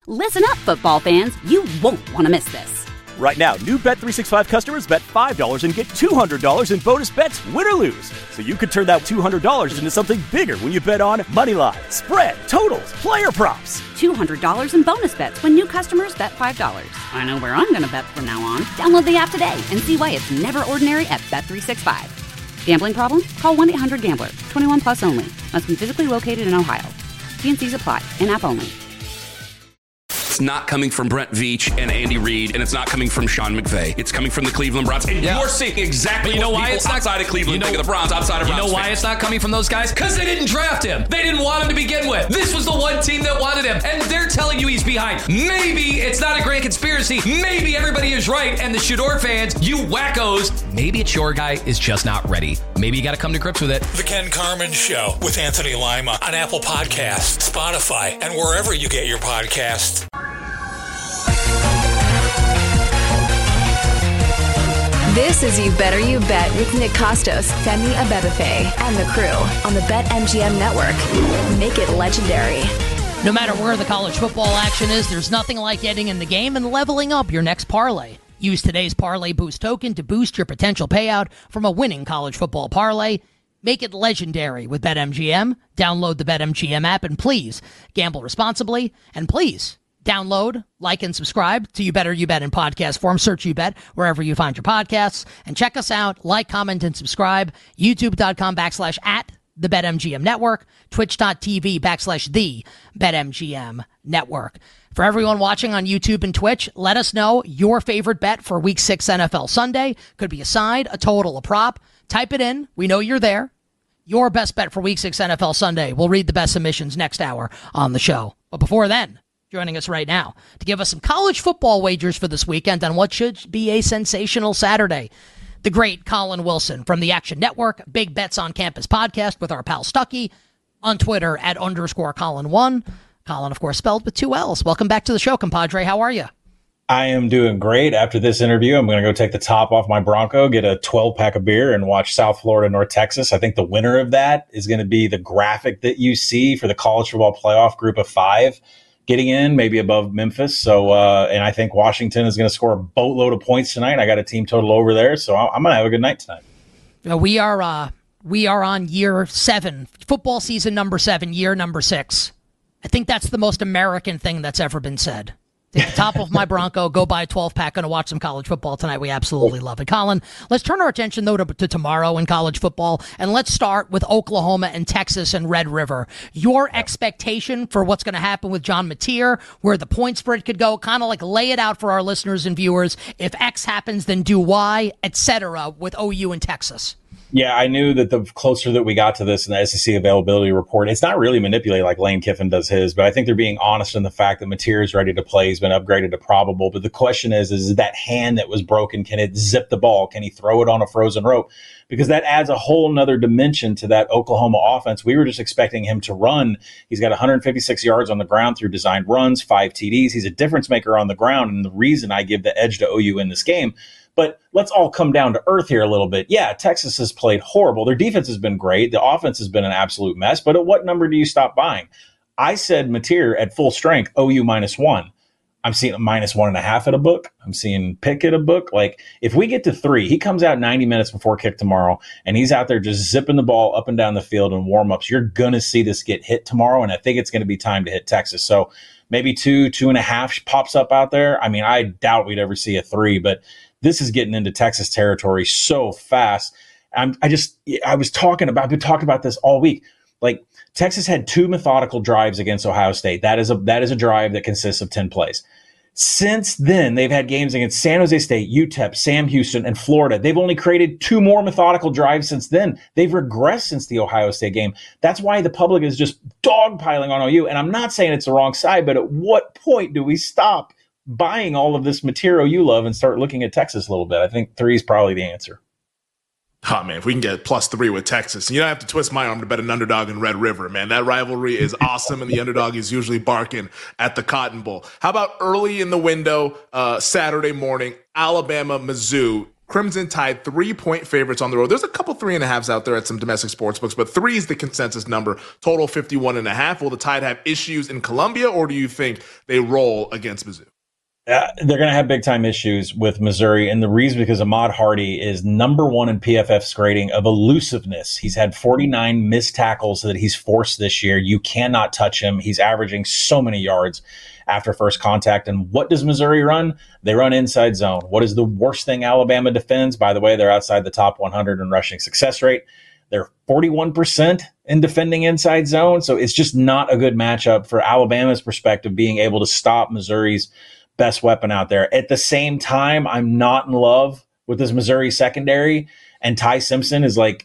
Listen up, football fans. You won't want to miss this. Right now, new Bet365 customers bet $5 and get $200 in bonus bets, win or lose. So you could turn that $200 into something bigger when you bet on moneyline, spread, totals, player props. $200 in bonus bets when new customers bet $5. I know where I'm going to bet from now on. Download the app today and see why it's never ordinary at Bet365. Gambling problem? Call 1-800-GAMBLER. 21 plus only. Must be physically located in Ohio. T&Cs apply. In-app only. It's not coming from Brent Veach and Andy Reid, and it's not coming from Sean McVay. It's coming from the Cleveland Browns. And you're seeing exactly what people outside of Cleveland think of the Browns, outside of Browns. You know why it's not coming from those guys? Because they didn't draft him. They didn't want him to begin with. This was the one team that wanted him, and they're telling you he's behind. Maybe it's not a grand conspiracy. Maybe everybody is right, and the Shador fans, you wackos, maybe it's your guy is just not ready. Maybe you got to come to grips with it. The Ken Carman Show with Anthony Lima on Apple Podcasts, Spotify, and wherever you get your podcasts. This is You Better You Bet with Nick Costos, Femi Abebefe, and the crew on the BetMGM Network. Make it legendary. No matter where the college football action is, there's nothing like getting in the game and leveling up your next parlay. Use today's Parlay Boost token to boost your potential payout from a winning college football parlay. Make it legendary with BetMGM. Download the BetMGM app and please gamble responsibly. And please download, like, and subscribe to You Better You Bet in podcast form. Search You Bet wherever you find your podcasts. And check us out. Like, comment, and subscribe. YouTube.com/at the BetMGM Network. Twitch.tv/the BetMGM Network. For everyone watching on YouTube and Twitch, let us know your favorite bet for Week 6 NFL Sunday. Could be a side, a total, a prop. Type it in. We know you're there. Your best bet for Week 6 NFL Sunday. We'll read the best submissions next hour on the show. But before then, joining us right now to give us some college football wagers for this weekend on what should be a sensational Saturday, the great Colin Wilson from the Action Network, Big Bets on Campus podcast with our pal Stuckey, on Twitter at _Colin1. Colin, of course, spelled with 2 L's. Welcome back to the show, compadre. How are you? I am doing great. After this interview, I'm going to go take the top off my Bronco, get a 12-pack of beer, and watch South Florida, North Texas. I think the winner of that is going to be the graphic that you see for the college football playoff group of 5 getting in, maybe above Memphis. So, and I think Washington is going to score a boatload of points tonight. I got a team total over there, so I'm going to have a good night tonight. We are on year 7, football season number 7, year number 6. I think that's the most American thing that's ever been said. Take the top of my Bronco, go buy a 12-pack, going to watch some college football tonight. We absolutely love it. Colin, let's turn our attention, though, to tomorrow in college football, and let's start with Oklahoma and Texas and Red River. Your expectation for what's going to happen with John Mateer, where the point spread could go, kind of like lay it out for our listeners and viewers. If X happens, then do Y, etc. with OU and Texas. Yeah, I knew that the closer that we got to this in the SEC availability report, it's not really manipulated like Lane Kiffin does his, but I think they're being honest in the fact that Mateer is ready to play. He's been upgraded to probable. But the question is that hand that was broken, can it zip the ball? Can he throw it on a frozen rope? Because that adds a whole nother dimension to that Oklahoma offense. We were just expecting him to run. He's got 156 yards on the ground through designed runs, 5 TDs. He's a difference maker on the ground, and the reason I give the edge to OU in this game. But let's all come down to earth here a little bit. Yeah, Texas has played horrible. Their defense has been great. The offense has been an absolute mess. But at what number do you stop buying? I said Mateer at full strength, OU -1. I'm seeing a -1.5 at a book. I'm seeing Pick at a book. Like, if we get to 3, he comes out 90 minutes before kick tomorrow, and he's out there just zipping the ball up and down the field in warm-ups. You're going to see this get hit tomorrow, and I think it's going to be time to hit Texas. So maybe 2.5 pops up out there. I mean, I doubt we'd ever see a 3, but this is getting into Texas territory so fast. I've been talking about this all week. Like, Texas had 2 methodical drives against Ohio State. That is a drive that consists of 10 plays. Since then, they've had games against San Jose State, UTEP, Sam Houston, and Florida. They've only created 2 more methodical drives since then. They've regressed since the Ohio State game. That's why the public is just dogpiling on OU. And I'm not saying it's the wrong side, but at what point do we stop buying all of this material you love and start looking at Texas a little bit? I think 3 is probably the answer. Oh, man, if we can get +3 with Texas, you don't have to twist my arm to bet an underdog in Red River, man. That rivalry is awesome, and the underdog is usually barking at the Cotton Bowl. How about early in the window, Saturday morning, Alabama, Mizzou? Crimson Tide 3-point favorites on the road. There's a couple 3.5s out there at some domestic sports books, but 3 is the consensus number. Total 51.5. Will the Tide have issues in Columbia, or do you think they roll against Mizzou? They're going to have big-time issues with Missouri, and the reason because Ahmad Hardy is number 1 in PFF's grading of elusiveness. He's had 49 missed tackles that he's forced this year. You cannot touch him. He's averaging so many yards after first contact. And what does Missouri run? They run inside zone. What is the worst thing Alabama defends? By the way, they're outside the top 100 in rushing success rate. They're 41% in defending inside zone, so it's just not a good matchup for Alabama's perspective, being able to stop Missouri's best weapon out there. At the same time, I'm not in love with this Missouri secondary, and Ty Simpson is like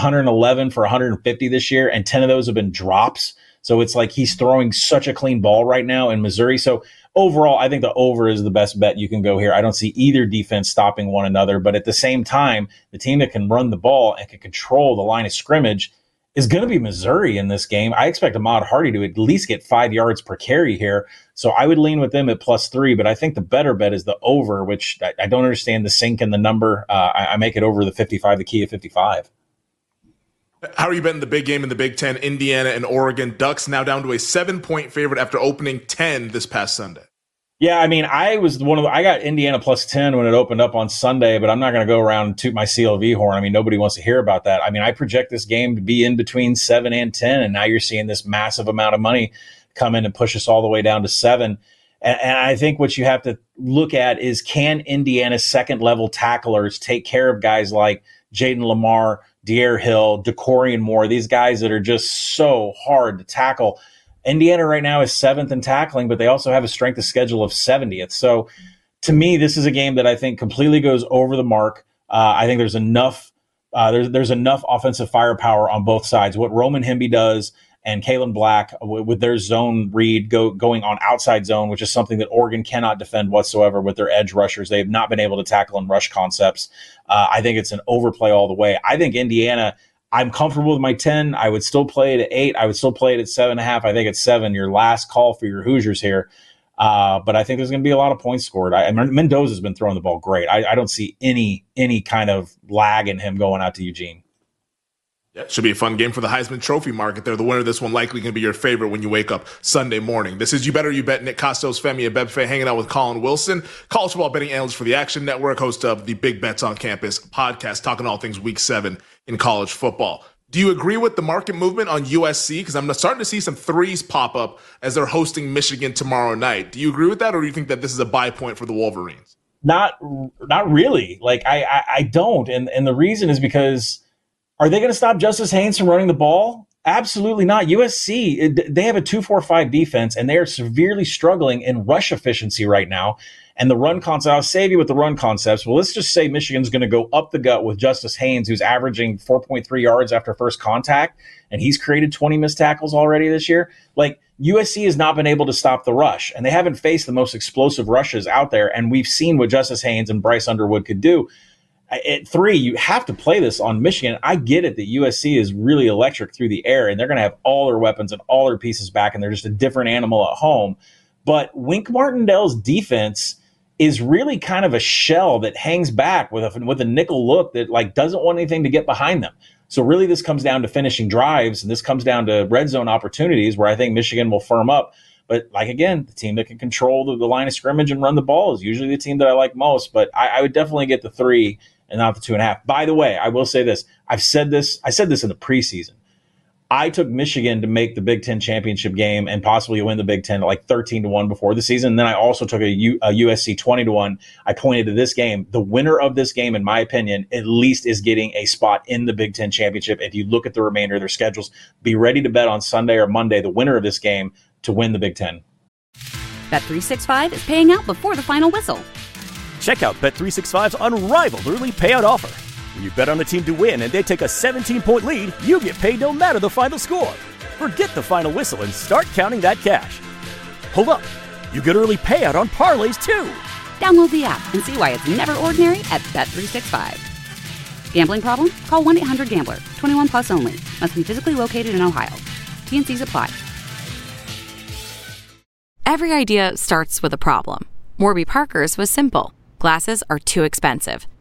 111 for 150 this year, and 10 of those have been drops. So it's like he's throwing such a clean ball right now in Missouri. So overall, I think the over is the best bet you can go here. I don't see either defense stopping one another, but at the same time, the team that can run the ball and can control the line of scrimmage is going to be Missouri in this game. I expect Ahmad Hardy to at least get 5 yards per carry here. So I would lean with them at +3, but I think the better bet is the over, which I don't understand the sink in the number. I make it over the 55, the key of 55. How are you betting the big game in the Big Ten? Indiana and Oregon Ducks now down to a 7-point favorite after opening 10 this past Sunday. Yeah, I mean, I got Indiana +10 when it opened up on Sunday, but I'm not going to go around and toot my CLV horn. I mean, nobody wants to hear about that. I mean, I project this game to be in between 7 and 10, and now you're seeing this massive amount of money come in and push us all the way down to 7. And I think what you have to look at is, can Indiana's second-level tacklers take care of guys like Jaden Lamar, De'Aaron Hill, Decorian Moore, these guys that are just so hard to tackle. Indiana right now is 7th in tackling, but they also have a strength of schedule of 70th. So to me, this is a game that I think completely goes over the mark. I think there's enough there's enough offensive firepower on both sides. What Roman Hemby does and Kalen Black with their zone read going on outside zone, which is something that Oregon cannot defend whatsoever with their edge rushers. They have not been able to tackle and rush concepts. I think it's an overplay all the way. I think Indiana, I'm comfortable with my 10. I would still play it at 8. I would still play it at 7.5. I think it's 7, your last call for your Hoosiers here. But I think there's going to be a lot of points scored. Mendoza's been throwing the ball great. I don't see any kind of lag in him going out to Eugene. Yeah, it should be a fun game for the Heisman Trophy market there. The winner of this one likely going to be your favorite when you wake up Sunday morning. This is You Better You Bet. Nick Costos, Femi Abebefe, hanging out with Colin Wilson, college football betting analyst for the Action Network, host of the Big Bets on Campus podcast, talking all things Week 7 in college football. Do you agree with the market movement on USC? Because I'm starting to see some 3s pop up as they're hosting Michigan tomorrow night. Do you agree with that, or do you think that this is a buy point for the Wolverines? Not really. Like I don't, and the reason is because, are they going to stop Justice Haynes from running the ball? Absolutely not. USC, they have a 2-4-5 defense, and they are severely struggling in rush efficiency right now. And the run concept, I'll save you with the run concepts. Well, let's just say Michigan's going to go up the gut with Justice Haynes, who's averaging 4.3 yards after first contact, and he's created 20 missed tackles already this year. Like, USC has not been able to stop the rush, and they haven't faced the most explosive rushes out there, and we've seen what Justice Haynes and Bryce Underwood could do. At 3, you have to play this on Michigan. I get it that USC is really electric through the air, and they're going to have all their weapons and all their pieces back, and they're just a different animal at home. But Wink Martindale's defense is really kind of a shell that hangs back with a nickel look that like doesn't want anything to get behind them. So really this comes down to finishing drives, and this comes down to red zone opportunities where I think Michigan will firm up. But like, again, the team that can control the line of scrimmage and run the ball is usually the team that I like most. But I would definitely get the 3 and not the 2.5. By the way, I will say this. I said this in the preseason. I took Michigan to make the Big Ten championship game and possibly win the Big Ten at like 13-1 before the season. And then I also took a USC 20-1. I pointed to this game. The winner of this game, in my opinion, at least is getting a spot in the Big Ten championship. If you look at the remainder of their schedules, be ready to bet on Sunday or Monday, the winner of this game to win the Big Ten. Bet365 is paying out before the final whistle. Check out Bet365's unrivaled early payout offer. When you bet on a team to win and they take a 17-point lead, you get paid no matter the final score. Forget the final whistle and start counting that cash. Hold up. You get early payout on parlays, too. Download the app and see why it's never ordinary at Bet365. Gambling problem? Call 1-800-GAMBLER. 21 plus only. Must be physically located in Ohio. T&Cs apply. Every idea starts with a problem. Warby Parker's was simple. Glasses are too expensive.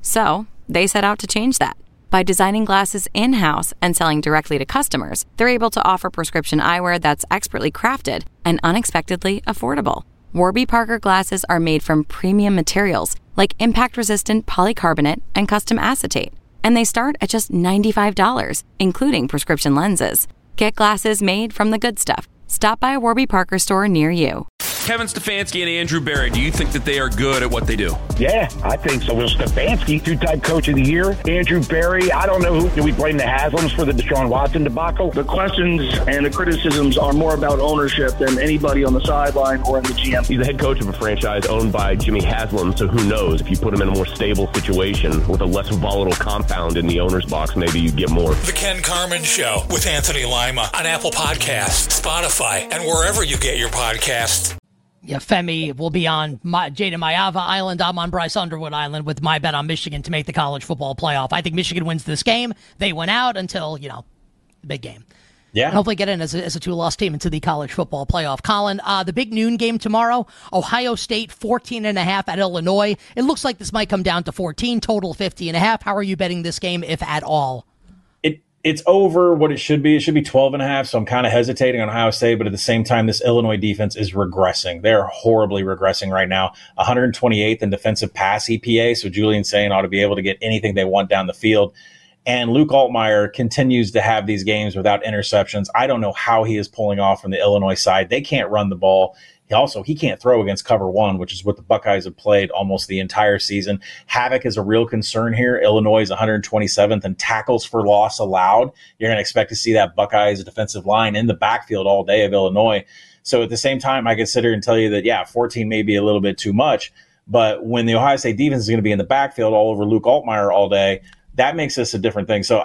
So they set out to change that. By designing glasses in-house and selling directly to customers, they're able to offer prescription eyewear that's expertly crafted and unexpectedly affordable. Warby Parker glasses are made from premium materials like impact-resistant polycarbonate and custom acetate. And they start at just $95, including prescription lenses. Get glasses made from the good stuff. Stop by a Warby Parker store near you. Kevin Stefanski and Andrew Berry, do you think that they are good at what they do? Yeah, I think so. Well, Stefanski, two-time coach of the year. Andrew Berry, I don't know who. Do we blame the Haslams for the Deshaun Watson debacle? The questions and the criticisms are more about ownership than anybody on the sideline or in the GM. He's the head coach of a franchise owned by Jimmy Haslam, so who knows? If you put him in a more stable situation with a less volatile compound in the owner's box, maybe you get more. The Ken Carman Show with Anthony Lima on Apple Podcasts, Spotify, and wherever you get your podcasts. Yeah, Femi will be on Jada Mayava Island. I'm on Bryce Underwood Island with my bet on Michigan to make the college football playoff. I think Michigan wins this game. They went out until, the big game. Yeah. And hopefully get in as a two-loss team into the college football playoff. Colin, the big noon game tomorrow, Ohio State 14.5 at Illinois. It looks like this might come down to 14, total 50.5. How are you betting this game, if at all? It's over what it should be. It should be 12.5, so I'm kind of hesitating on Ohio State, but at the same time, this Illinois defense is regressing. They're horribly regressing right now. 128th in defensive pass EPA, so Julian Sayin ought to be able to get anything they want down the field. And Luke Altmaier continues to have these games without interceptions. I don't know how he is pulling off from the Illinois side. They can't run the ball. He can't throw against cover one, which is what the Buckeyes have played almost the entire season. Havoc is a real concern here. Illinois is 127th in tackles for loss allowed. You're going to expect to see that Buckeyes defensive line in the backfield all day of Illinois. So at the same time, I consider and tell you that, 14 may be a little bit too much. But when the Ohio State defense is going to be in the backfield all over Luke Altmaier all day, that makes this a different thing. So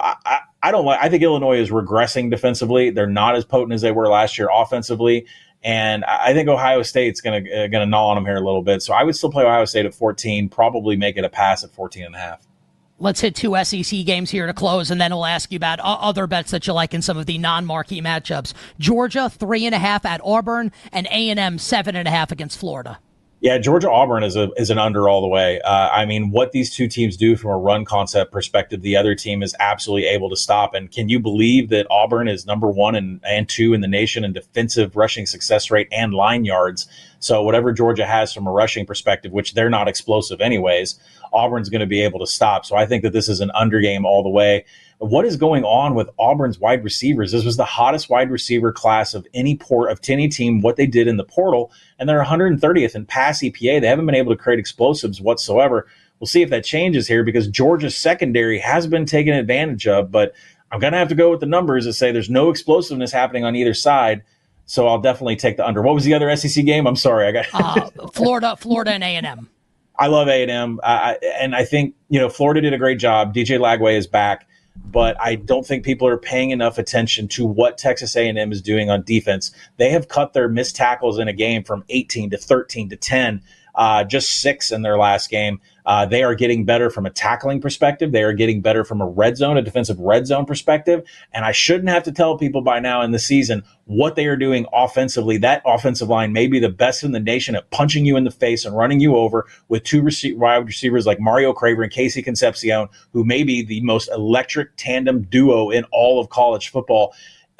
I think Illinois is regressing defensively. They're not as potent as they were last year offensively. And I think Ohio State's going to gnaw on them here a little bit. So I would still play Ohio State at 14, probably make it a pass at 14.5. Let's hit two SEC games here to close, and then we'll ask you about other bets that you like in some of the non-marquee matchups. Georgia 3.5 at Auburn, and A&M 7.5 against Florida. Yeah, Georgia-Auburn is an under all the way. What these two teams do from a run concept perspective, the other team is absolutely able to stop. And can you believe that Auburn is number 1 and 2 in the nation in defensive rushing success rate and line yards? So whatever Georgia has from a rushing perspective, which they're not explosive anyways, Auburn's going to be able to stop. So I think that this is an under game all the way. What is going on with Auburn's wide receivers? This was the hottest wide receiver class of any team, what they did in the portal, and they're 130th in pass EPA. They haven't been able to create explosives whatsoever. We'll see if that changes here because Georgia's secondary has been taken advantage of, but I'm going to have to go with the numbers and say there's no explosiveness happening on either side, so I'll definitely take the under. What was the other SEC game? I'm sorry. Florida and A&M. I love A&M, and I think Florida did a great job. DJ Lagway is back. But I don't think people are paying enough attention to what Texas A&M is doing on defense. They have cut their missed tackles in a game from 18 to 13 to 10, just 6 in their last game. They are getting better from a tackling perspective. They are getting better from a defensive red zone perspective. And I shouldn't have to tell people by now in the season what they are doing offensively. That offensive line may be the best in the nation at punching you in the face and running you over with two wide receivers like Mario Craver and Casey Concepcion, who may be the most electric tandem duo in all of college football.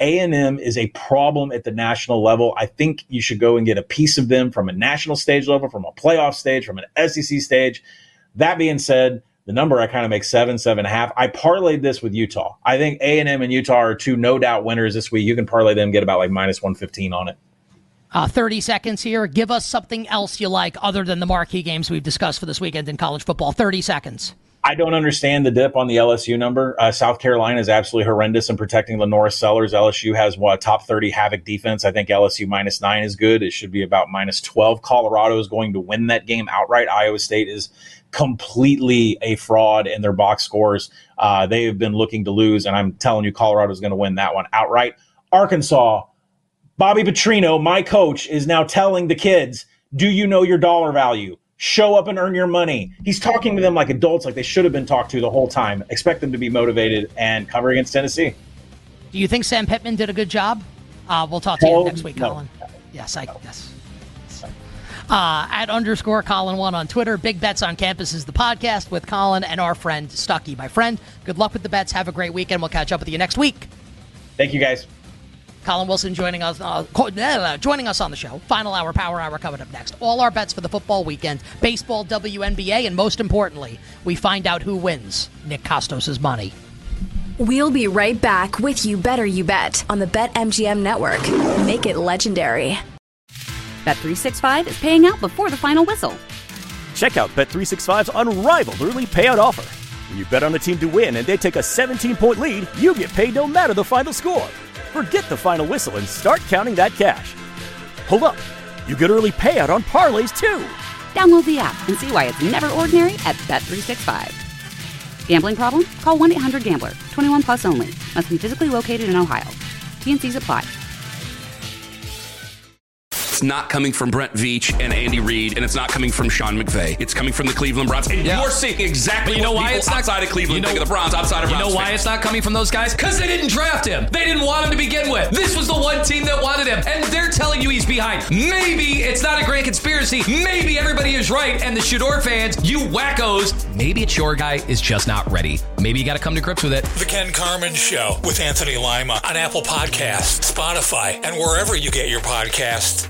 A&M is a problem at the national level. I think you should go and get a piece of them from a national stage level, from a playoff stage, from an SEC stage. That being said, the number I kind of make 7.5. I parlayed this with Utah. I think A&M and Utah are two no doubt winners this week. You can parlay them, get about like minus 115 on it. 30 seconds here. Give us something else you like other than the marquee games we've discussed for this weekend in college football. 30 seconds. I don't understand the dip on the LSU number. South Carolina is absolutely horrendous in protecting LaNorris Sellers. LSU has top 30 Havoc defense. I think LSU -9 is good. It should be about -12. Colorado is going to win that game outright. Iowa State is completely a fraud in their box scores. They have been looking to lose, and I'm telling you, Colorado is going to win that one outright. Arkansas, Bobby Petrino, my coach, is now telling the kids, do you know your dollar value? Show up and earn your money. He's talking to them like adults, like they should have been talked to the whole time. Expect them to be motivated and cover against Tennessee. Do you think Sam Pittman did a good job? We'll talk to you next week, Colin. Yes, I guess. At _Colin1 on Twitter. Big Bets on Campus is the podcast with Colin and our friend Stuckey. My friend, good luck with the bets. Have a great weekend. We'll catch up with you next week. Thank you, guys. Colin Wilson joining us on the show. Final hour, Power Hour coming up next. All our bets for the football weekend. Baseball, WNBA, and most importantly, we find out who wins Nick Kostos' money. We'll be right back with You Better You Bet on the BetMGM network. Make it legendary. Bet365 is paying out before the final whistle. Check out Bet365's unrivaled early payout offer. When you bet on a team to win and they take a 17-point lead, you get paid no matter the final score. Forget the final whistle and start counting that cash. Hold up. You get early payout on parlays, too. Download the app and see why it's never ordinary at Bet365. Gambling problem? Call 1-800-GAMBLER. 21 plus only. Must be physically located in Ohio. T&Cs apply. It's not coming from Brent Veach and Andy Reid, and it's not coming from Sean McVay. It's coming from the Cleveland Browns. And you're seeing exactly what people outside of Cleveland think of the Browns, outside of Browns. You know why fans. it's not coming from those guys? Because they didn't draft him. They didn't want him to begin with. This was the one team that wanted him, and they're telling you he's behind. Maybe it's not a grand conspiracy. Maybe everybody is right, and the Shador fans, you wackos, maybe it's your guy is just not ready. Maybe you got to come to grips with it. The Ken Carman Show with Anthony Lima on Apple Podcasts, Spotify, and wherever you get your podcasts.